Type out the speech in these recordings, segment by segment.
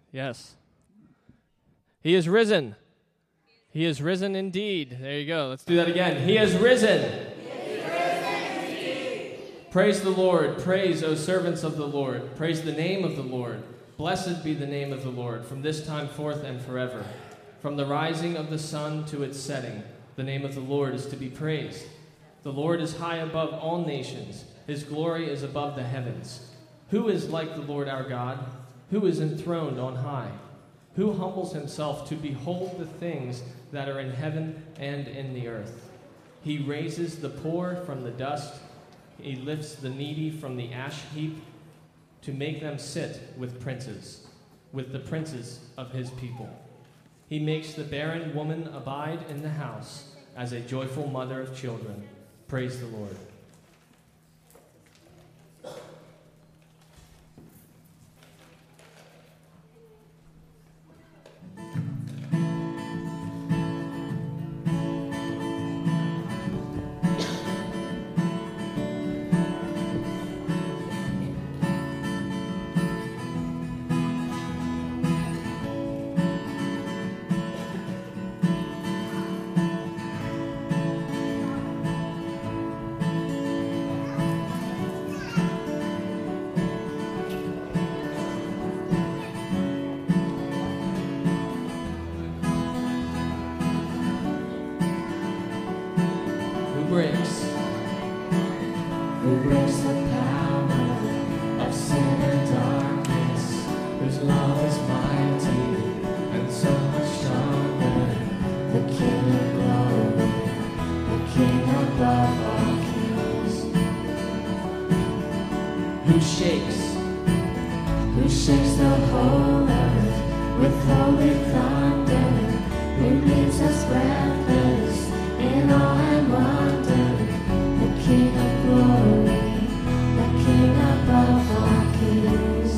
Yes. He is risen. He is risen indeed. There you go. Let's do that again. He is risen. He is risen indeed. Praise the Lord. Praise, O servants of the Lord. Praise the name of the Lord. Blessed be the name of the Lord from this time forth and forever. From the rising of the sun to its setting, the name of the Lord is to be praised. The Lord is high above all nations. His glory is above the heavens. Who is like the Lord our God? Who is enthroned on high? Who humbles himself to behold the things that are in heaven and in the earth? He raises the poor from the dust. He lifts the needy from the ash heap to make them sit with princes, with the princes of his people. He makes the barren woman abide in the house as a joyful mother of children. Praise the Lord. Who breaks the power of sin and darkness, whose love is mighty and so much stronger, the King of glory, the King above all kings, who shakes the whole earth with holy thunder, who leaves us breathless in awe and wonder. The King of glory, the King above all kings.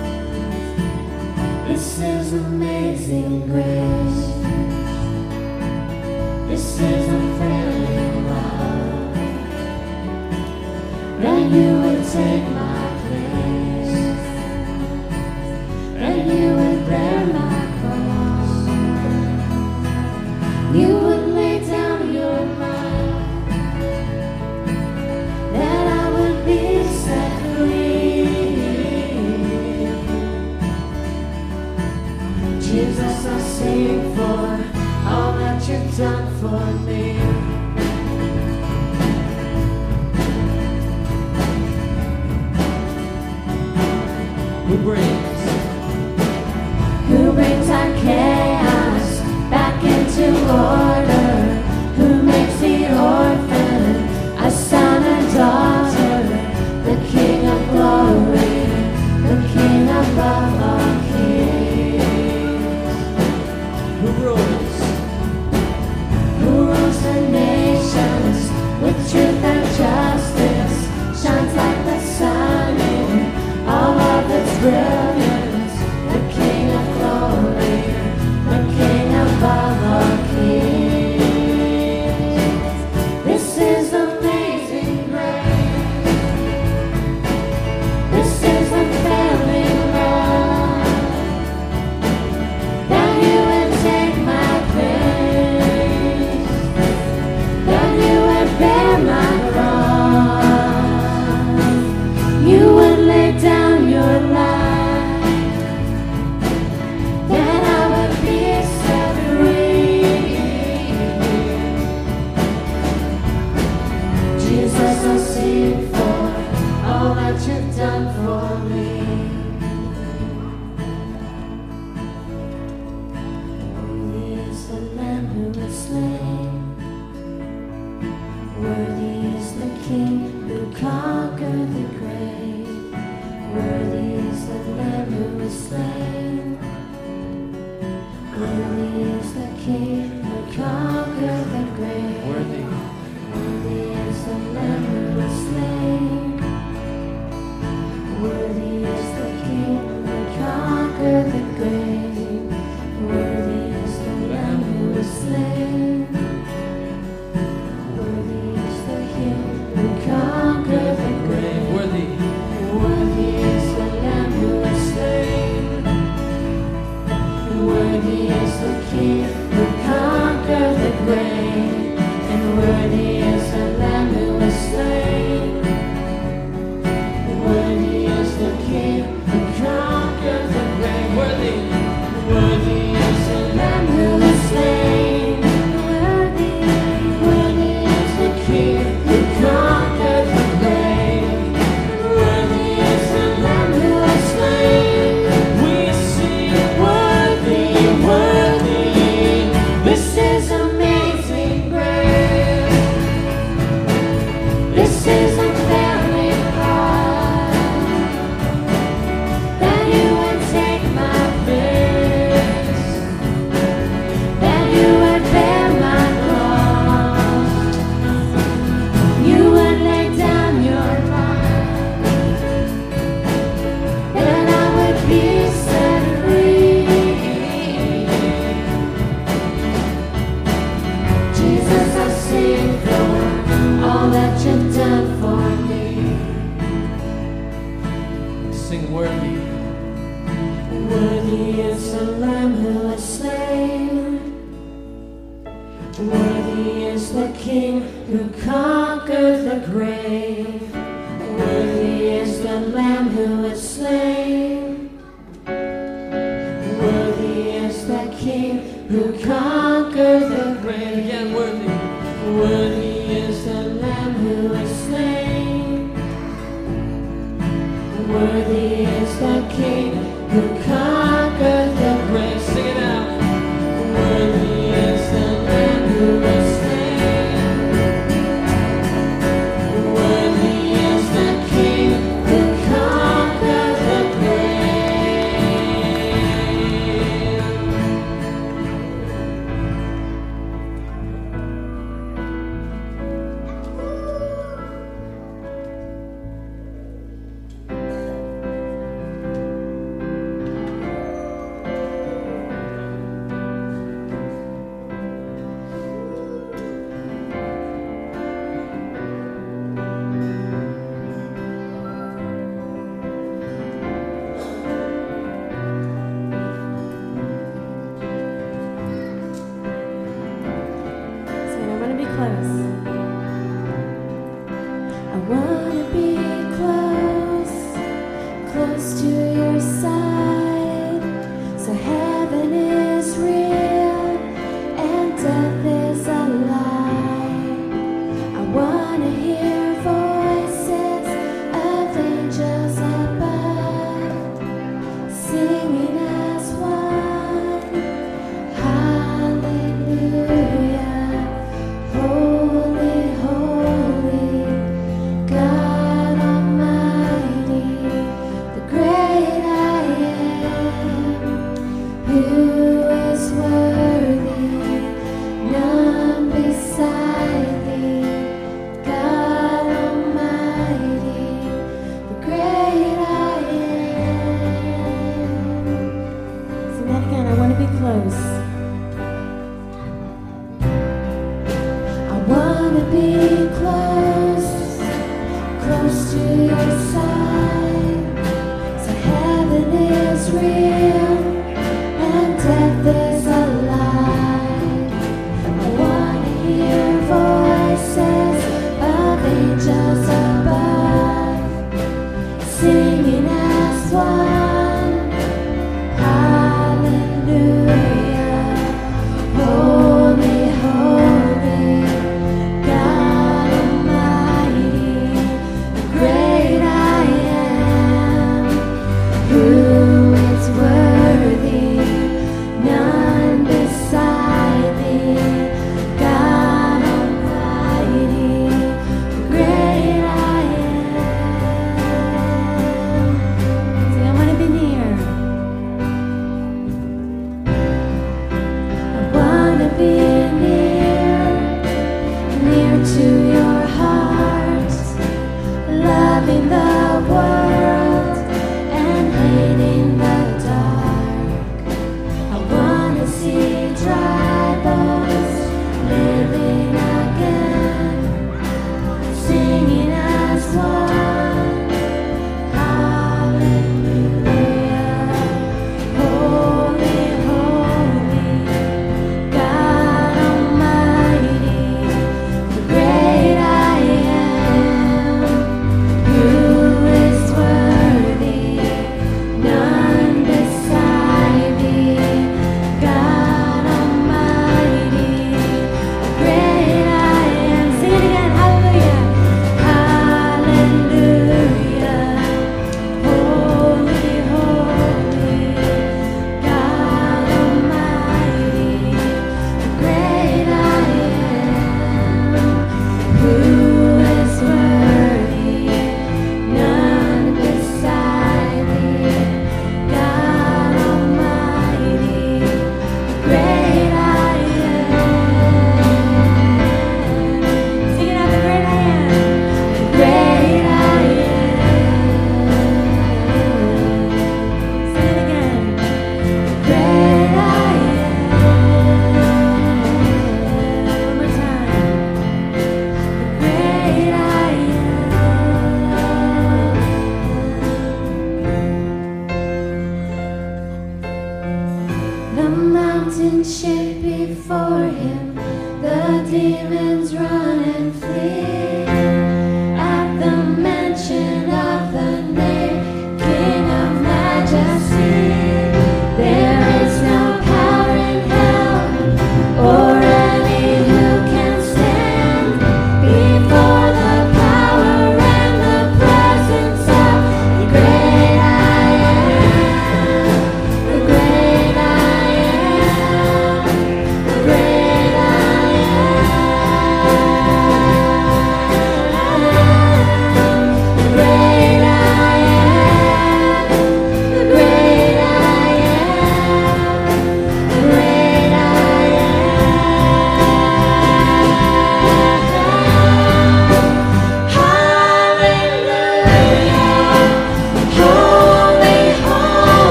This is amazing grace. This is unfailing love. That you would take my place, that you would bear my cross, you would lay down your life, be set free. Jesus, I sing for all that you've done for me. Who brings our chaos back into order, who makes the orphan a son and daughter, the King of glory, the King above all kings. Who rules the nations with truth and justice, shines like the sun in all of its brilliance, the King of glory, the King above all kings. This is amazing grace. This is unfailing love, that you would take my place, that you would bear my cross, you would lay down your life, that I would be set free. Jesus, I sing for all that you've done for me. Worthy is the Lamb who was slain. Worthy is the King who conquered the grave. Worthy is the Lamb who was slain. Worthy is the King who conquered the grave. Worthy. Worthy is the Lamb who was slain. Worthy is the King who conquered the grave. Worthy is the Lamb who was slain. Worthy is the King who conquered the the Lamb who was slain. Worthy is the King who conquered the grave. Worthy is the Lamb who was slain. Worthy is the King who conquered the grave. Again, worthy. Worthy is the Lamb who was slain. Worthy is the King who conquered the grave. Sing it out. Worthy is the Lamb who was slain. Worthy is the King who conquered the grave. So I want to be close. I want to be close, close to your side. So heaven is real and death is a lie. I want to hear voices of angels above, singing as one. Hallelujah. Holy, holy, God Almighty, the great I am, who is worthy, none beside thee, God Almighty, the great I am. Sing that again. I want to be close. I want to be close, close to your side. So heaven is real and death is a lie. I want to hear voices of angels above, singing as one. Hallelujah. Holy, holy, God Almighty, the great I am, who is worthy, none beside thee, God Almighty, the great I am. Say, I want to be near. I want to be near to your heart, loving the world and hating the dark. I want to see dry bones living again, singing as one. Hallelujah. Holy, holy, God Almighty, the great I am, who is worthy, none beside thee, God Almighty, the great I am. Sing it again. Hallelujah. Hallelujah. Holy, holy, God Almighty, the great I am, who is worthy, none beside thee, God Almighty, the great I am. Sing it out, the great I am, the great I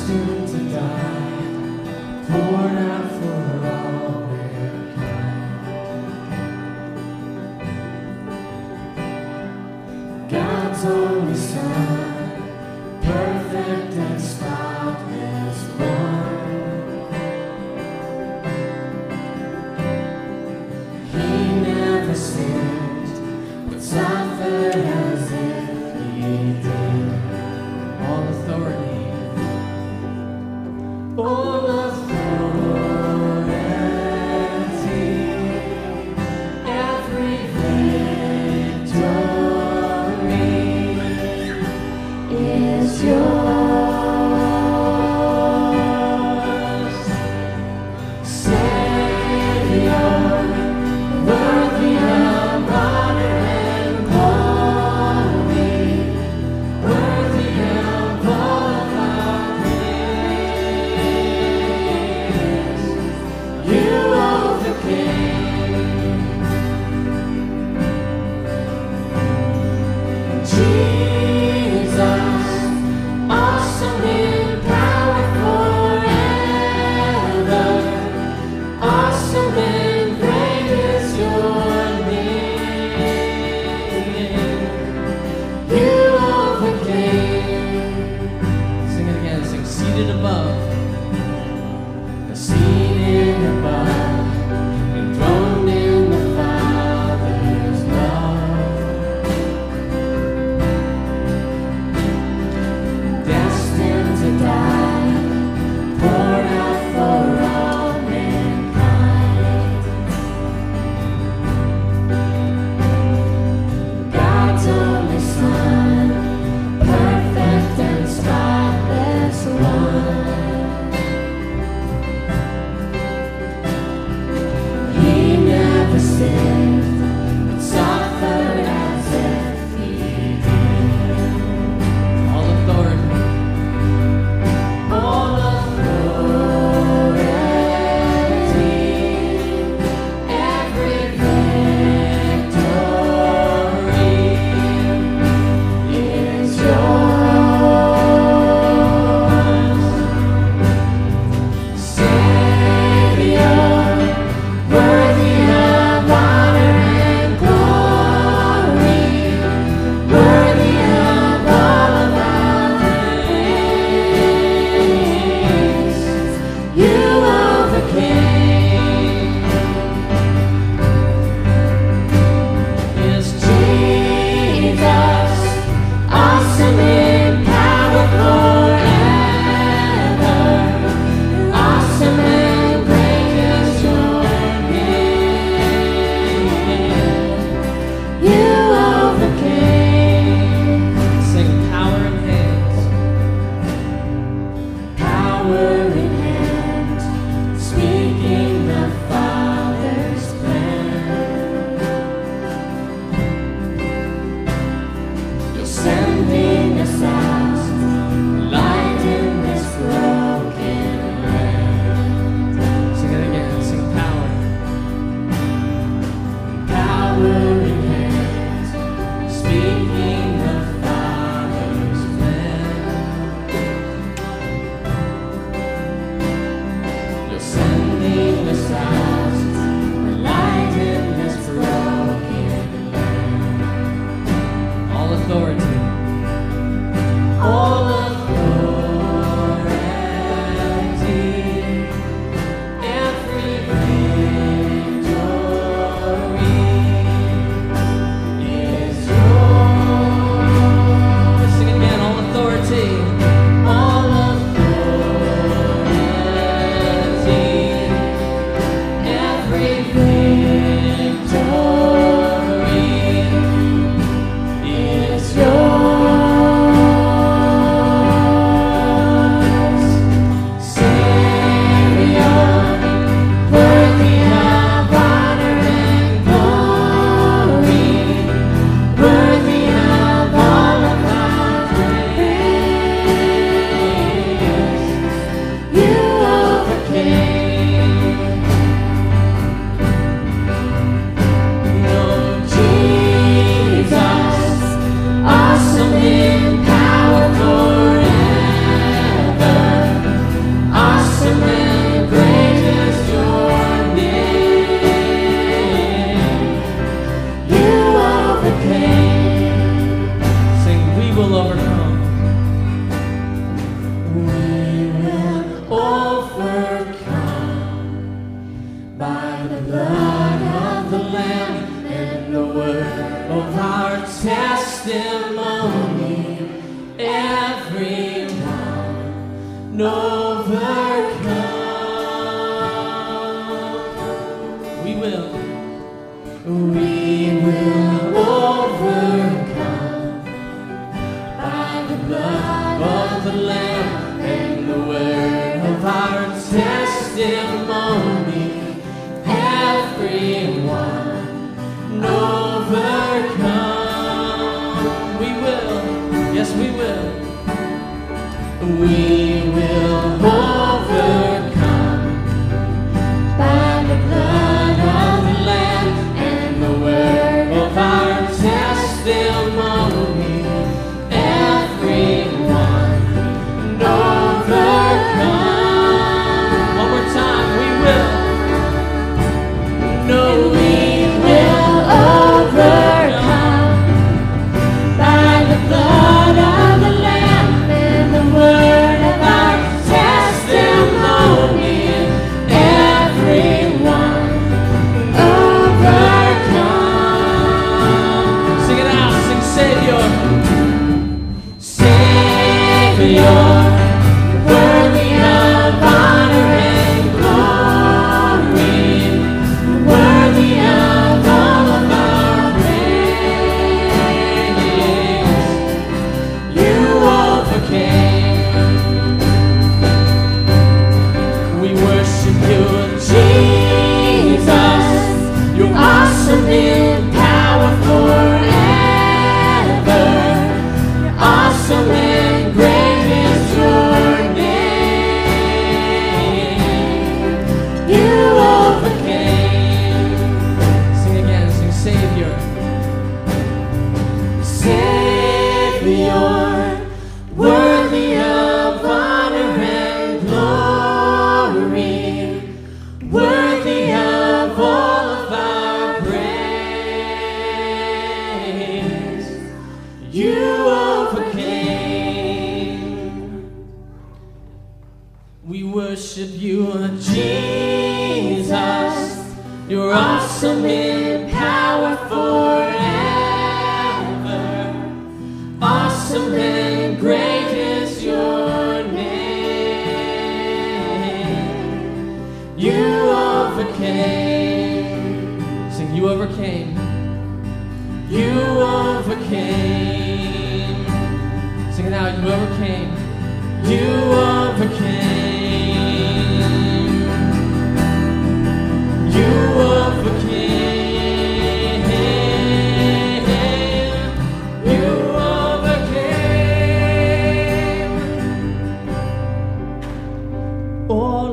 destined to die, poured out for all mankind. God's only Son, perfect and spotless one. He never sinned, but suffered as if he did. All authority, All authority, every victory is yours. Savior, worthy of honor and glory, worthy of all of our praise. You overcame. Jesus, awesome in power forever, awesome and great is your name. You overcame. sing it again, sing seated above. Seated above, enthroned in the Father's love, destined to die, poured out for all mankind. God's only Son, perfect and spotless one. He never sinned, but suffered as if he did. All authority, All authority, every victory is yours. Savior, worthy of honor and glory, worthy of all of our praise. You overcame. yes, Jesus, awesome in power forever, awesome and great is your name. You overcame. sing power in hands. Power in hand, speaking the Father's plan. You're sending us out, light in this broken land. Sing it again, sing power. Power in hand, speaking the Father's plan. You're sending us out, light in this broken land. All authority, All authority, every victory is yours. sing it again, all authority, All authority, overcome. We will. We will overcome by the blood Of the Lamb and the word of our testimony, everyone overcome. We will, yes we will. We will overcome by the blood of the Lamb and the word of our testimony, everyone overcome. One more time, we will. No, we will overcome by the blood of the Lamb and the word of our testimony. Everyone overcome. sing it out, sing Savior. Savior, worthy of honor and glory, worthy of all of our praise. You overcame. We worship you, Jesus. You're awesome in power forever. Awesome and great is your name. You overcame. Sing again, sing Savior. Savior, worthy of honor and glory, worthy of all of our praise. You overcame. We worship you, Jesus. You're awesome in power forever. Awesome and great is your name. You overcame. Sing, you overcame. You overcame. Sing it out, you overcame. You overcame. You overcame. You overcame. All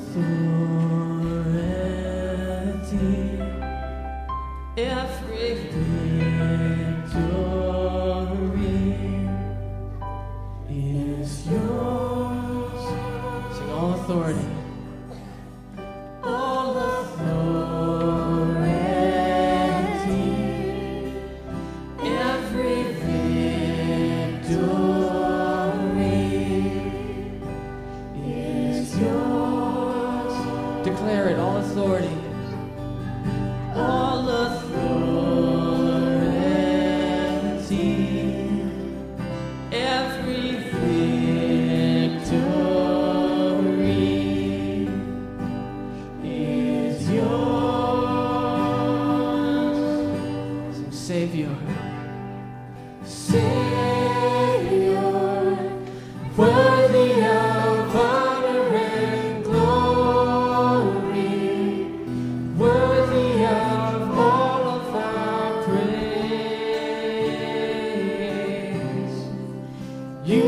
authority, every victory is yours. Sing all authority. All authority, every victory is yours. Declare it, all authority. All authority, every victory is yours. Sing Savior. Savior, worthy of honor and glory, worthy of all of our praise. You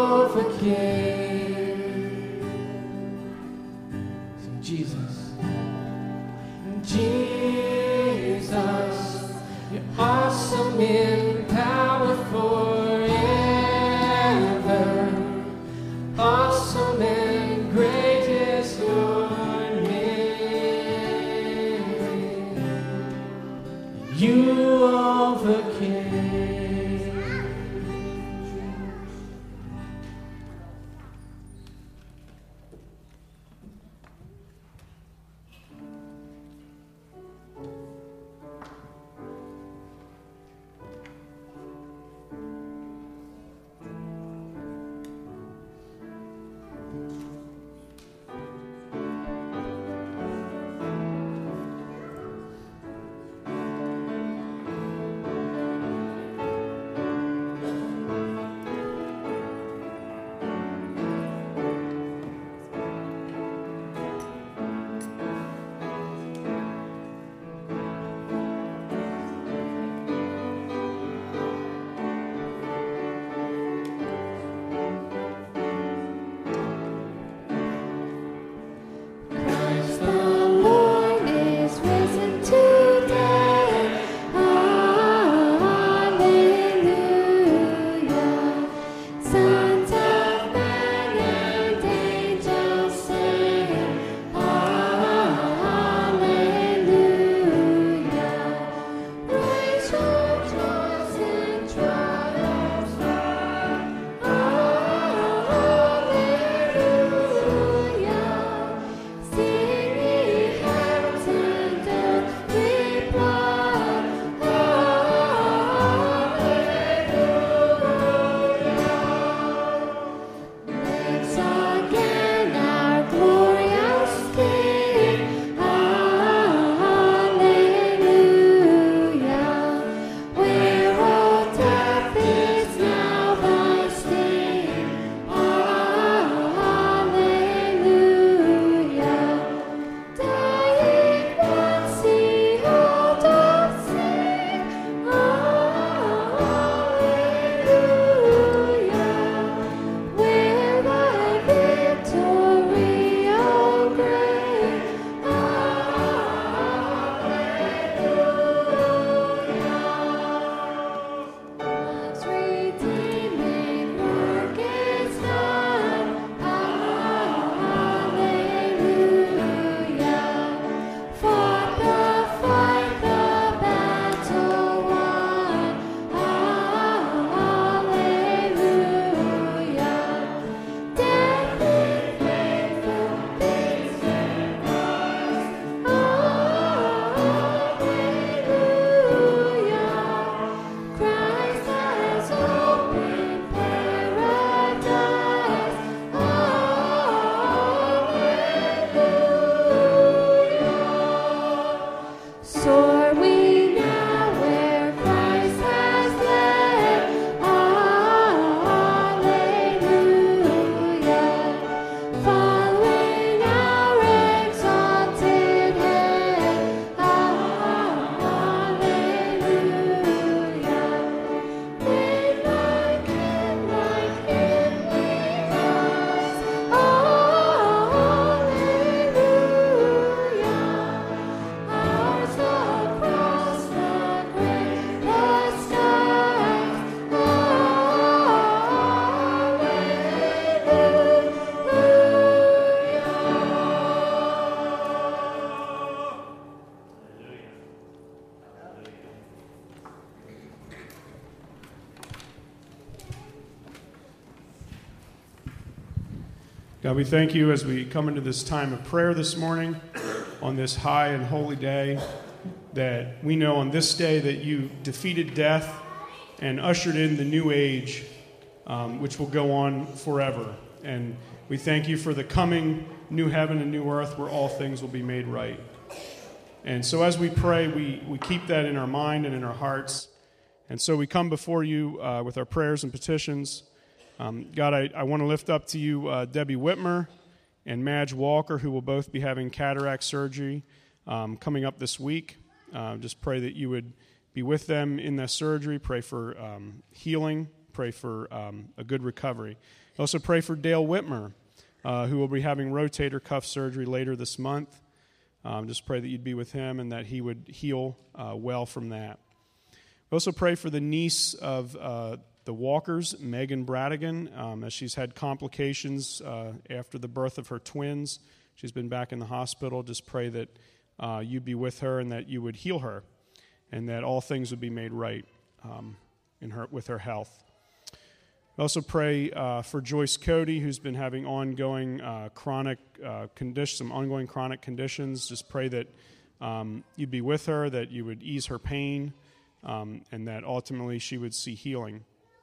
overcame. Sing Jesus. Jesus, you're awesome in power forever. Awesome and great is your name. You overcame. God, we thank you as we come into this time of prayer this morning on this high and holy day, that we know on this day that you defeated death and ushered in the new age, which will go on forever. And we thank you for the coming new heaven and new earth where all things will be made right. And so as we pray, we keep that in our mind and in our hearts. And so we come before you with our prayers and petitions. God, I want to lift up to you Debbie Whitmer and Madge Walker, who will both be having cataract surgery coming up this week. Just pray that you would be with them in that surgery. Pray for healing. Pray for a good recovery. Also pray for Dale Whitmer, who will be having rotator cuff surgery later this month. Just pray that you'd be with him and that he would heal well from that. We also pray for the niece of the Walkers, Megan Bradigan, as she's had complications after the birth of her twins. She's been back in the hospital. Just pray that you'd be with her and that you would heal her and that all things would be made right with her health. We also pray for Joyce Cody, who's been having ongoing chronic conditions. Just pray that you'd be with her, that you would ease her pain, and that ultimately she would see healing.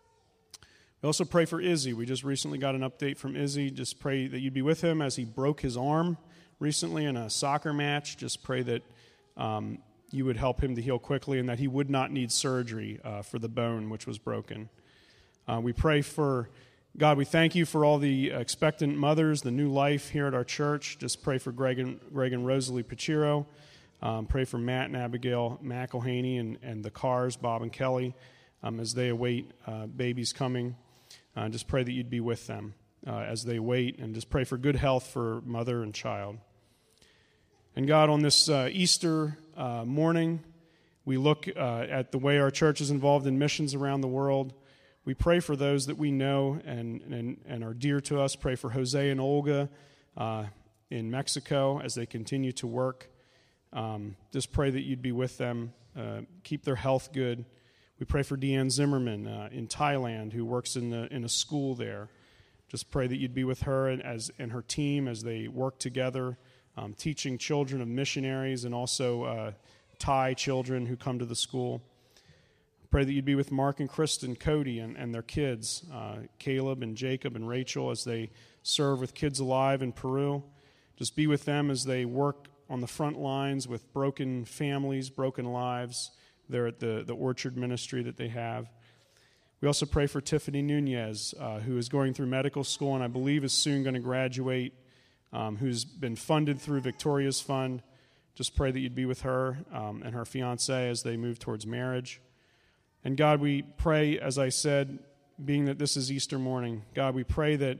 We also pray for Izzy. We just recently got an update from Izzy. Just pray that you'd be with him as he broke his arm recently in a soccer match. Just pray that you would help him to heal quickly and that he would not need surgery for the bone which was broken. We pray for, God, we thank you for all the expectant mothers, the new life here at our church. Just pray for Greg and Rosalie Pachiro. Pray for Matt and Abigail McElhaney and the Carrs, Bob and Kelly, as they await babies coming. Just pray that you'd be with them as they wait, and just pray for good health for mother and child. And God, on this Easter morning, we look at the way our church is involved in missions around the world. We pray for those that we know and are dear to us. Pray for Jose and Olga in Mexico as they continue to work. Just pray that you'd be with them, keep their health good. We pray for Deanne Zimmerman in Thailand, who works in a school there. Just pray that you'd be with her and her team as they work together, teaching children of missionaries and also Thai children who come to the school. Pray that you'd be with Mark and Kristen Cody and their kids, Caleb and Jacob and Rachel, as they serve with Kids Alive in Peru. Just be with them as they work on the front lines with broken families, broken lives. They're at the Orchard ministry that they have. We also pray for Tiffany Nunez, who is going through medical school and I believe is soon going to graduate, who's been funded through Victoria's Fund. Just pray that you'd be with her and her fiancé as they move towards marriage. And God, we pray, as I said, being that this is Easter morning, God, we pray that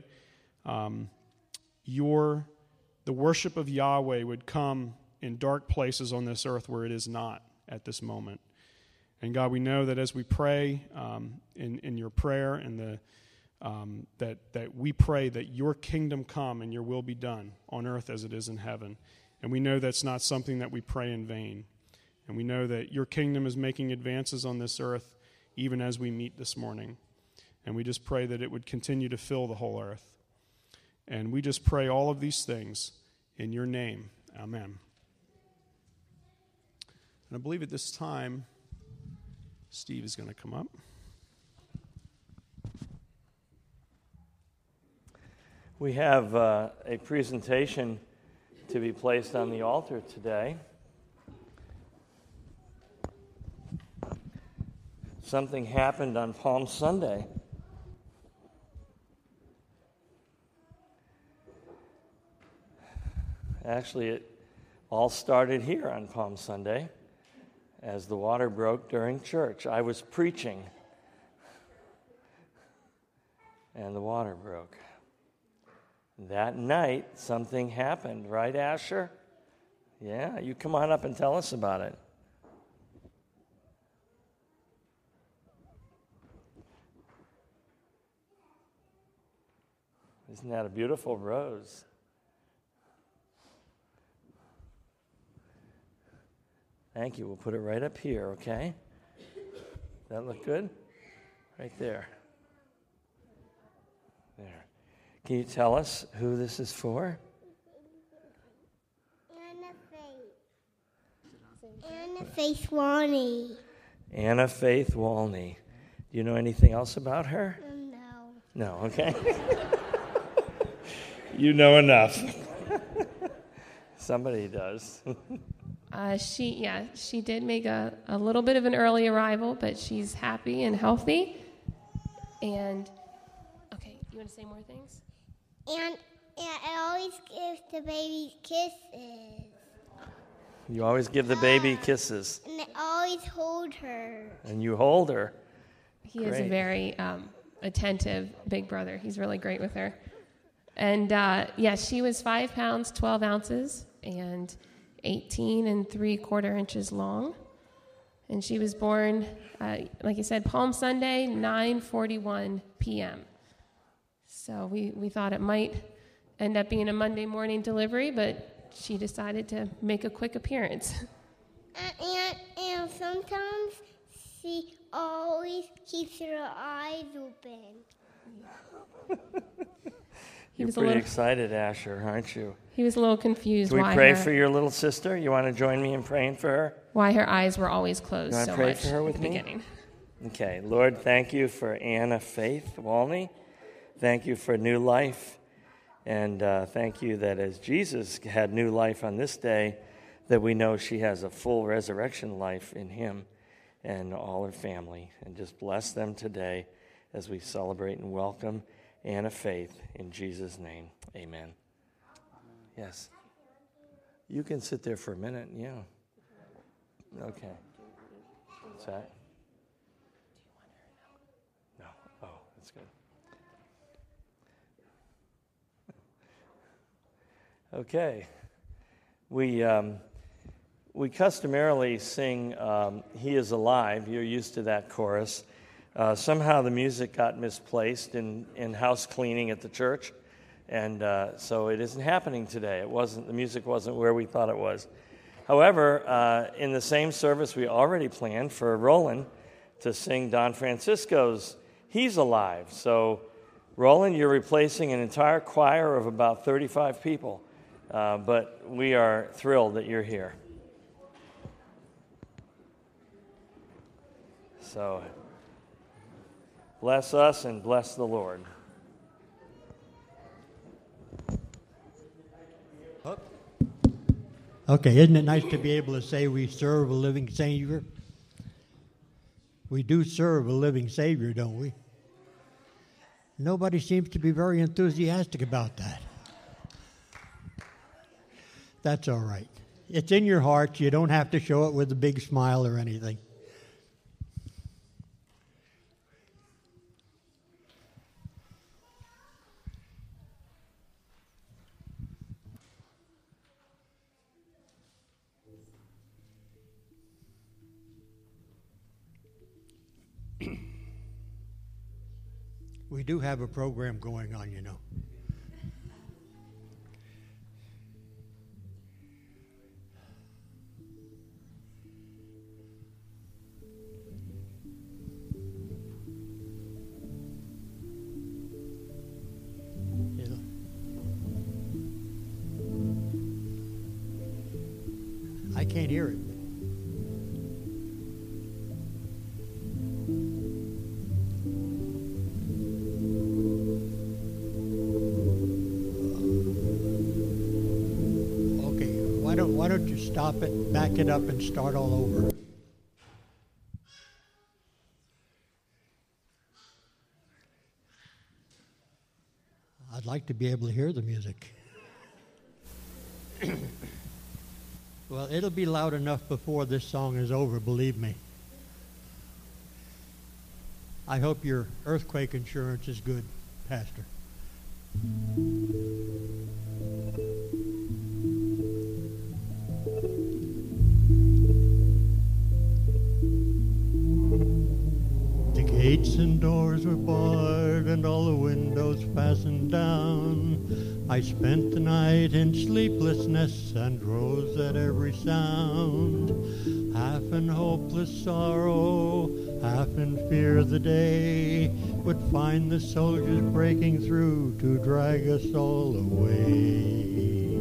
the worship of Yahweh would come in dark places on this earth where it is not at this moment. And God, we know that as we pray in your prayer and that we pray that your kingdom come and your will be done on earth as it is in heaven. And we know that's not something that we pray in vain. And we know that your kingdom is making advances on this earth even as we meet this morning. And we just pray that it would continue to fill the whole earth. And we just pray all of these things in your name. Amen. And I believe at this time, Steve is going to come up. We have a presentation to be placed on the altar today. Something happened on Palm Sunday. Actually, it all started here on Palm Sunday as the water broke during church. I was preaching, and the water broke. That night, something happened, right, Asher? Yeah, you come on up and tell us about it. Isn't that a beautiful rose? Thank you. We'll put it right up here, okay? That look good? Right there. There. Can you tell us who this is for? Anna Faith Walney. Anna Faith Walney. Do you know anything else about her? No. No, okay. You know enough. Somebody does. She did make a little bit of an early arrival, but she's happy and healthy. And, okay, you want to say more things? And I always give the baby kisses. You always give the baby kisses. And I always hold her. And you hold her. He is a very attentive big brother. He's really great with her. And, she was 5 pounds, 12 ounces, and 18 3/4 inches long. And she was born, like you said, Palm Sunday, 9:41 p.m. So we thought it might end up being a Monday morning delivery, but she decided to make a quick appearance. And sometimes she always keeps her eyes open. You're pretty excited, Asher, aren't you? He was a little confused. Can we pray for your little sister? You want to join me in praying for her? Why her eyes were always closed so much. You want to pray for her with me? Beginning. Okay. Lord, thank you for Anna Faith Walney. Thank you for new life. And thank you that as Jesus had new life on this day, that we know she has a full resurrection life in him and all her family. And just bless them today as we celebrate and welcome Anna Faith in Jesus' name. Amen. Yes. You can sit there for a minute, yeah. Okay. What's that? No. Oh, that's good. Okay. We customarily sing He is Alive. You're used to that chorus. Somehow the music got misplaced in house cleaning at the church, and so it isn't happening today. The music wasn't where we thought it was. However, in the same service, we already planned for Roland to sing Don Francisco's He's Alive. So, Roland, you're replacing an entire choir of about 35 people, but we are thrilled that you're here. So, bless us and bless the Lord. Okay, isn't it nice to be able to say we serve a living Savior? We do serve a living Savior, don't we? Nobody seems to be very enthusiastic about that. That's all right. It's in your heart. You don't have to show it with a big smile or anything. We do have a program going on, you know. I can't hear it. Why don't you stop it, back it up, and start all over? I'd like to be able to hear the music. Well, it'll be loud enough before this song is over, believe me. I hope your earthquake insurance is good, Pastor. Gates and doors were barred and all the windows fastened down. I spent the night in sleeplessness and rose at every sound. Half in hopeless sorrow, half in fear the day would find the soldiers breaking through to drag us all away.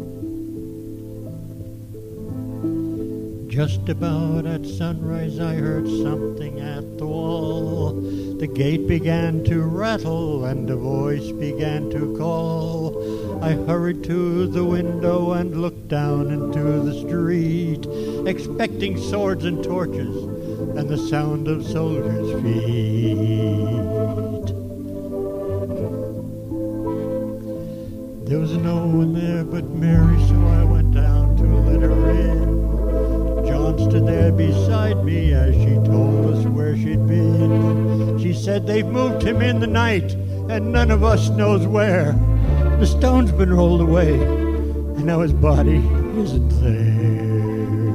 Just about at sunrise I heard something at the wall. The gate began to rattle and a voice began to call. I hurried to the window and looked down into the street, expecting swords and torches and the sound of soldiers' feet. There was no one there but Mary, so I went down to let her in. John stood there beside me as she told us where she'd been. She said, "They've moved him in the night, and none of us knows where. The stone's been rolled away, and now his body isn't there."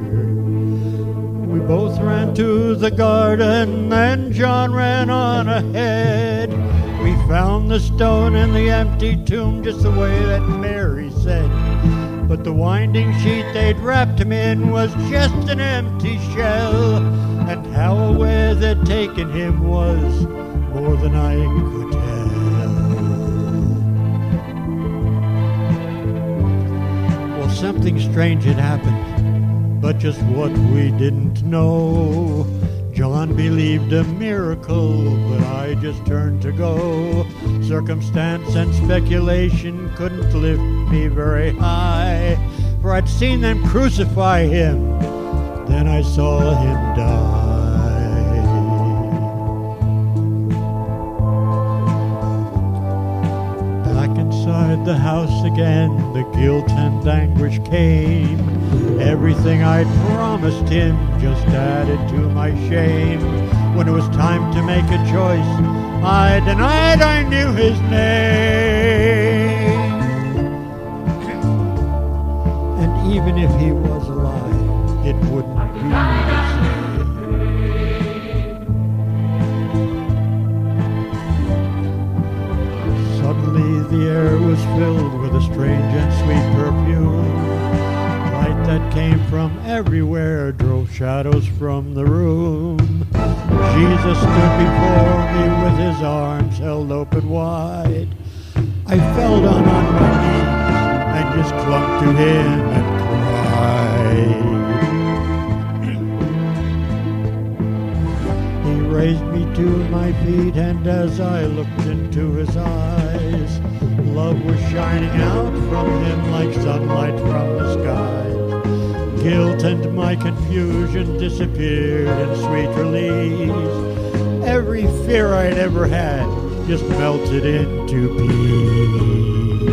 We both ran to the garden, and John ran on ahead. We found the stone in the empty tomb just the way that Mary said. But the winding sheet they'd wrapped him in was just an empty shell, and how or where they'd taken him was more than I could tell. Well, something strange had happened, but just what we didn't know. John believed a miracle, but I just turned to go. Circumstance and speculation couldn't lift me very high, for I'd seen them crucify him, then I saw him die. Back inside the house again, the guilt and anguish came. Everything I'd promised him just added to my shame. When it was time to make a choice, I denied I knew his name. And even if he was alive, it wouldn't be the same. Suddenly the air was filled with a strange and sweet perfume. Light that came from everywhere drove shadows from the room. Jesus stood before me with his arms held open wide. I fell down on my knees and just clung to him and cried. He raised me to my feet, and as I looked into his eyes, love was shining out from him like sunlight from the skies. Guilt and my confusion disappeared in sweet release. Every fear I'd ever had just melted into peace.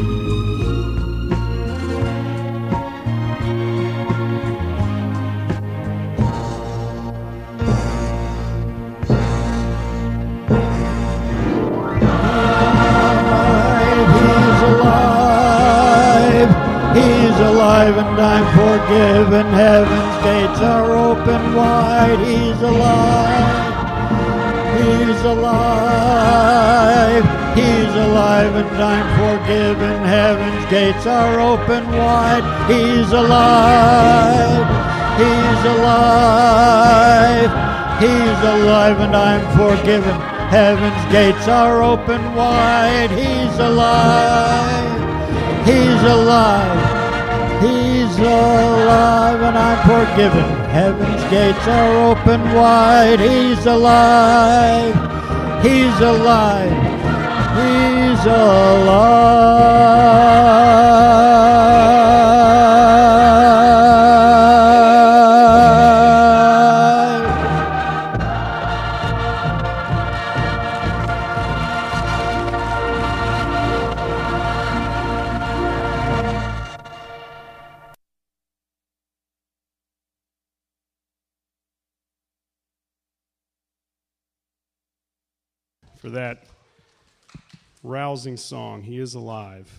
And I'm forgiven, heaven's gates are open wide. He's alive, he's alive, he's alive, and I'm forgiven, heaven's gates are open wide. He's alive, he's alive, he's alive, and I'm forgiven, heaven's gates are open wide. He's alive, he's alive, he's alive, and I'm forgiven. Heaven's gates are open wide. He's alive. He's alive. He's alive. For that rousing song, He is Alive.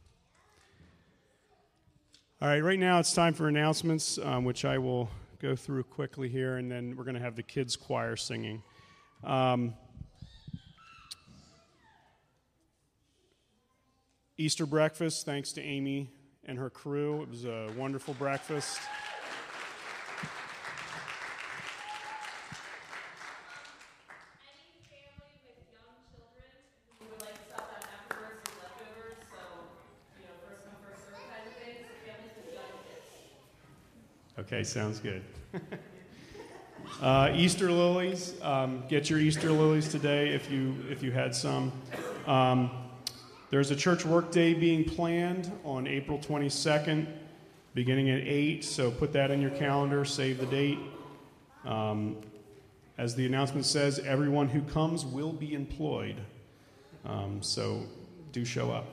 All right, right now it's time for announcements, which I will go through quickly here, and then we're going to have the kids' choir singing. Easter breakfast, thanks to Amy and her crew. It was a wonderful breakfast. Okay, sounds good. Easter lilies. Get your Easter lilies today if you had some. There's a church work day being planned on April 22nd, beginning at 8, so put that in your calendar, save the date. As the announcement says, everyone who comes will be employed, so do show up.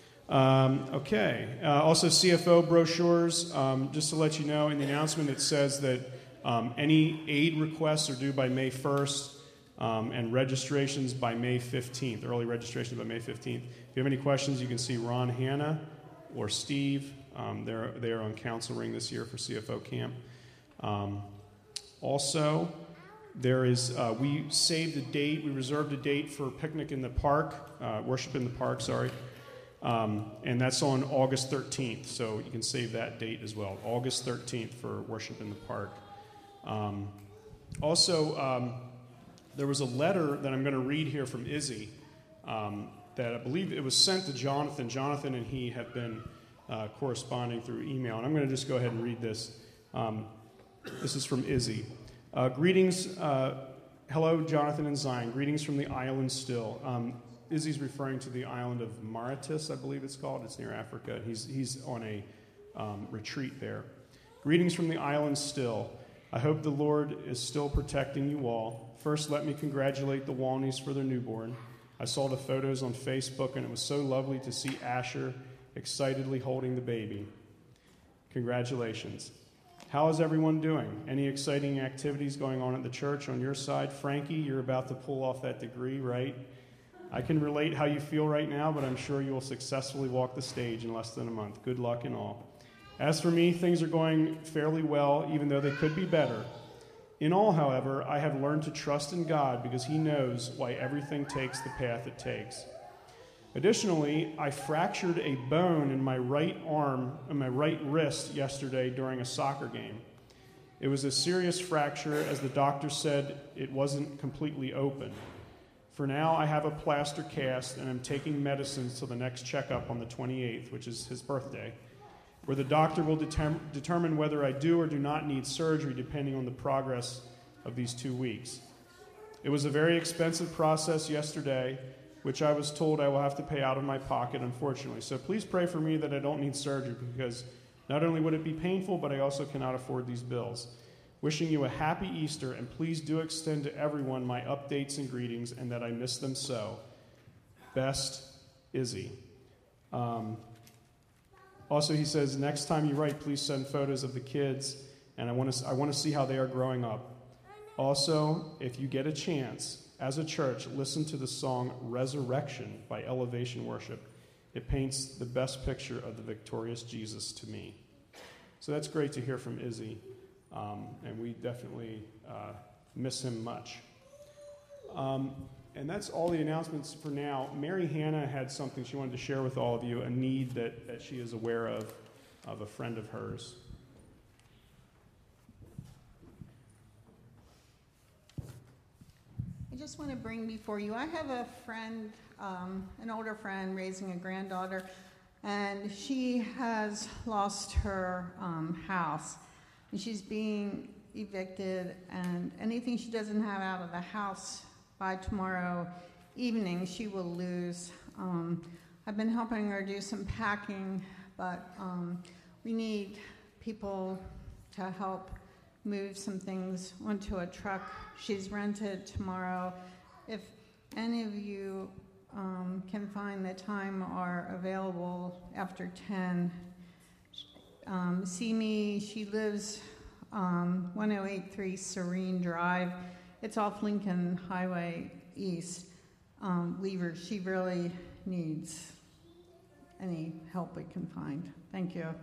Also CFO brochures, just to let you know, in the announcement it says that any aid requests are due by May 1st, and registrations by May 15th, early registrations by May 15th. If you have any questions, you can see Ron Hanna or Steve. They are on Council Ring this year for CFO Camp. Also, there is, we saved a date, we reserved a date for Picnic in the Park, Worship in the Park, and that's on August 13th, so you can save that date as well, August 13th for Worship in the Park. There was a letter that I'm going to read here from Izzy that I believe it was sent to Jonathan. Jonathan and he have been corresponding through email, and I'm going to just go ahead and read this. This is from Izzy. Greetings. Hello, Jonathan and Zion. Greetings from the island still. Izzy's referring to the island of Mauritius, I believe it's called. It's near Africa. He's on a retreat there. Greetings from the island still. I hope the Lord is still protecting you all. First, let me congratulate the Walneys for their newborn. I saw the photos on Facebook, and it was so lovely to see Asher excitedly holding the baby. Congratulations. How is everyone doing? Any exciting activities going on at the church on your side? Frankie, you're about to pull off that degree, right? I can relate how you feel right now, but I'm sure you will successfully walk the stage in less than a month. Good luck and all. As for me, things are going fairly well, even though they could be better. In all, however, I have learned to trust in God because He knows why everything takes the path it takes. Additionally, I fractured a bone in my right arm and my right wrist yesterday during a soccer game. It was a serious fracture, as the doctor said it wasn't completely open. For now, I have a plaster cast, and I'm taking medicines till the next checkup on the 28th, which is his birthday, where the doctor will determine whether I do or do not need surgery depending on the progress of these 2 weeks. It was a very expensive process yesterday, which I was told I will have to pay out of my pocket, unfortunately. So please pray for me that I don't need surgery, because not only would it be painful, but I also cannot afford these bills. Wishing you a happy Easter, and please do extend to everyone my updates and greetings, and that I miss them so. Best, Izzy. Also, he says, next time you write, please send photos of the kids, and I want to see how they are growing up. Also, if you get a chance, as a church, listen to the song Resurrection by Elevation Worship. It paints the best picture of the victorious Jesus to me. So that's great to hear from Izzy, and we definitely miss him much. And that's all the announcements for now. Mary Hannah had something she wanted to share with all of you, a need that she is aware of a friend of hers. I just want to bring before you, I have a friend, an older friend raising a granddaughter, and she has lost her house. And she's being evicted, and anything she doesn't have out of the house by tomorrow evening, she will lose. I've been helping her do some packing, but we need people to help move some things onto a truck she's rented tomorrow. If any of you can find the time or available after 10, see me. She lives 1083 Serene Drive. It's off Lincoln Highway East. Leave her. She really needs any help we can find. Thank you.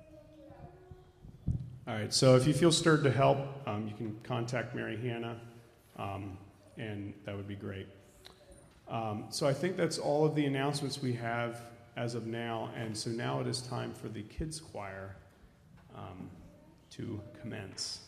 All right, so if you feel stirred to help, you can contact Mary Hannah, and that would be great. So I think that's all of the announcements we have as of now, and so now it is time for the kids' choir to commence.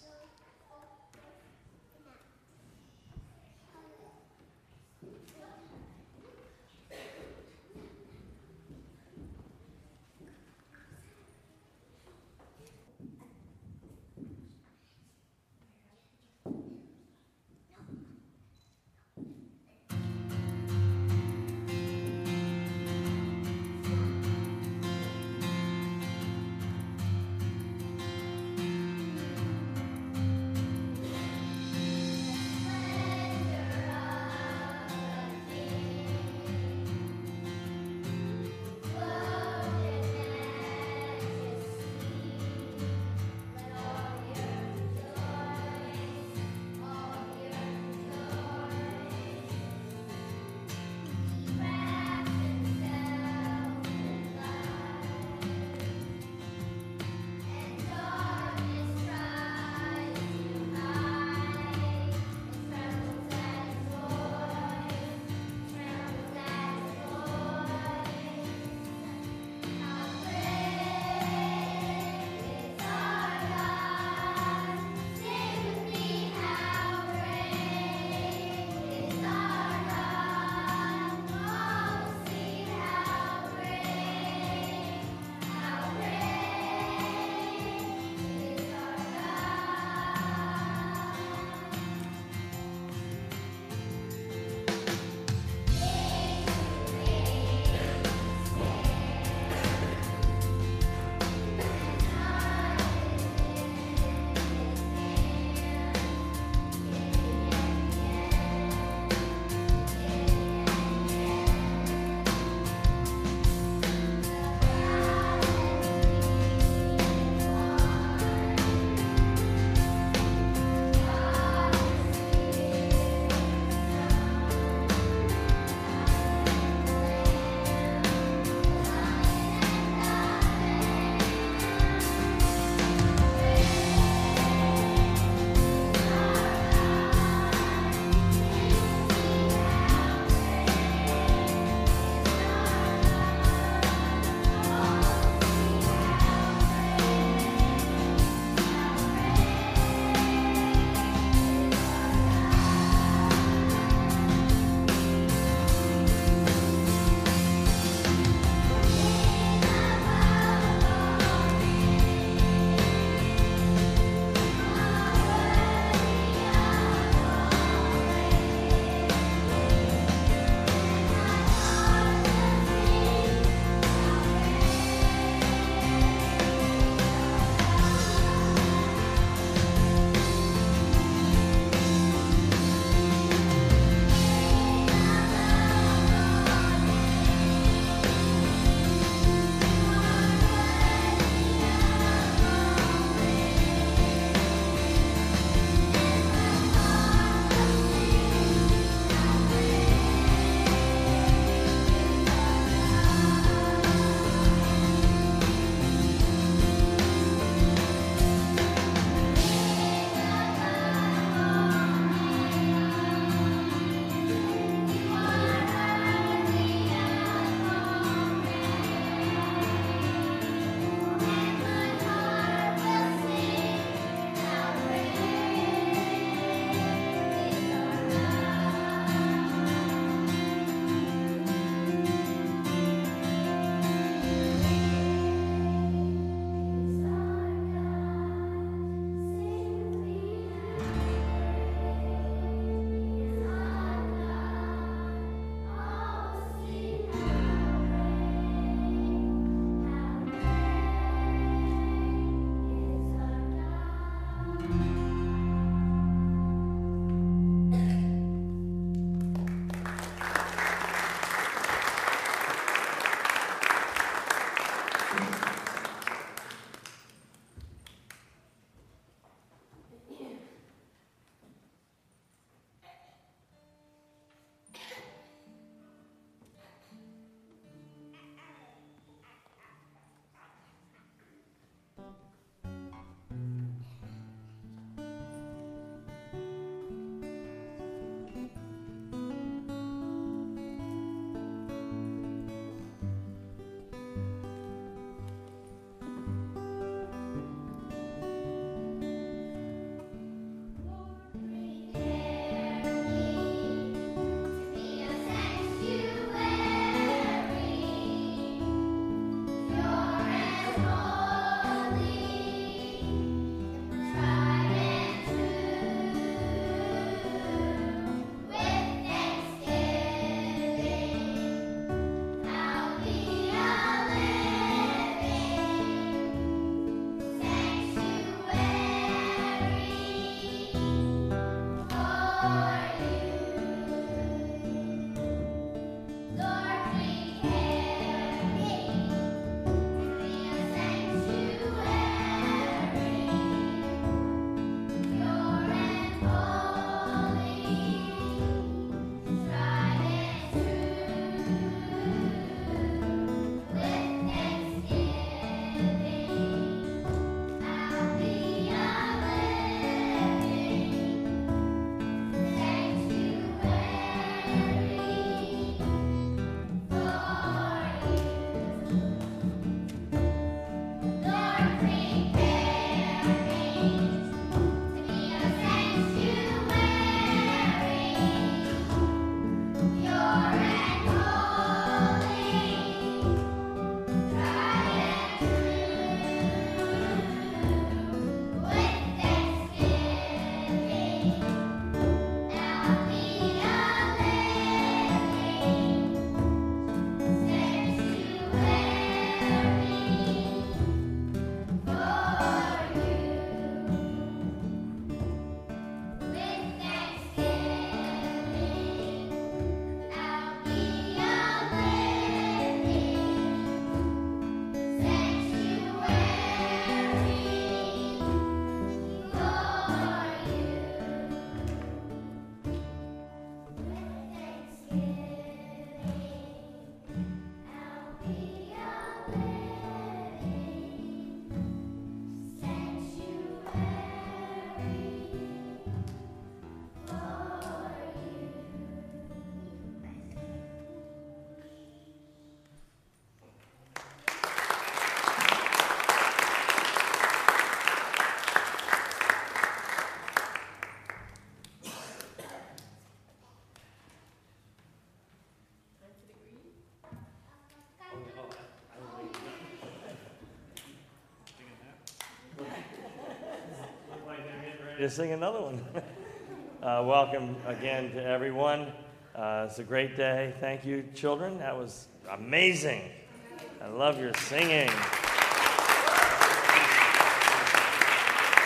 to sing another one. Welcome again to everyone. It's a great day. Thank you, children. That was amazing. I love your singing.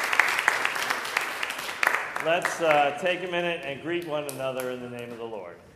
Let's take a minute and greet one another in the name of the Lord.